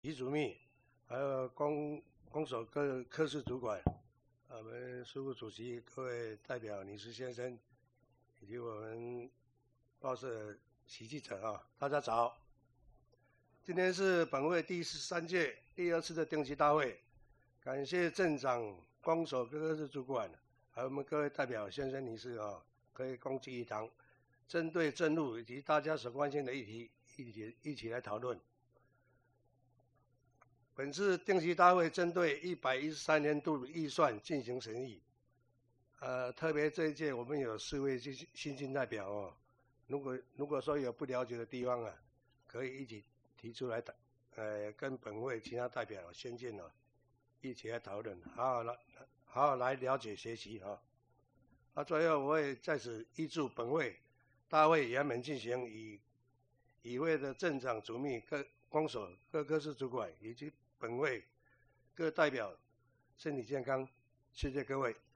李主秘，还有公所各科室主管，我们事务主席、各位代表、女士先生，以及我们报社喜记者啊，大家早。今天是本会第13届第2次的定期大会，感谢镇长、公所各科室主管，还有我们各位代表先生、女士啊，可以共聚一堂，针对政务以及大家所关心的议题，一起来讨论。本次定期大会针对113年度预算进行审议。特别这一届我们有4位新进代表哦。如果说有不了解的地方啊，可以一起提出来跟本会其他代表先进哦，一起来讨论，好好来了解学习啊。最后我会在此预祝本会大会圆满进行，与会的镇长、主秘、公所各科室主管以及本会各代表身体健康，谢谢各位。